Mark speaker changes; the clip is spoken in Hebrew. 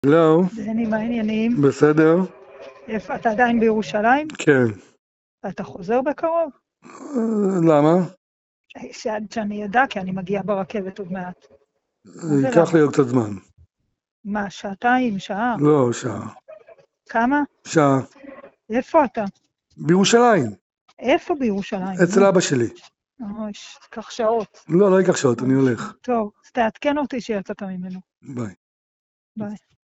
Speaker 1: לא,
Speaker 2: דני, מה העניינים?
Speaker 1: בסדר?
Speaker 2: איפה, אתה עדיין בירושלים?
Speaker 1: כן.
Speaker 2: אתה חוזר בקרוב?
Speaker 1: למה?
Speaker 2: שאני ידע, כי אני מגיעה ברכבת עוד מעט. מה זה
Speaker 1: ייקח
Speaker 2: למה?
Speaker 1: לי עוד קצת זמן.
Speaker 2: מה, שעתיים, שעה?
Speaker 1: לא, שעה.
Speaker 2: כמה?
Speaker 1: שעה.
Speaker 2: איפה אתה?
Speaker 1: בירושלים,
Speaker 2: איפה בירושלים?
Speaker 1: אצל אבא שלי.
Speaker 2: אוי, קח שעות.
Speaker 1: לא ייקח שעות, אני הולך.
Speaker 2: טוב, אז תעדכן אותי שיצאת ממנו.
Speaker 1: ביי.
Speaker 2: ביי.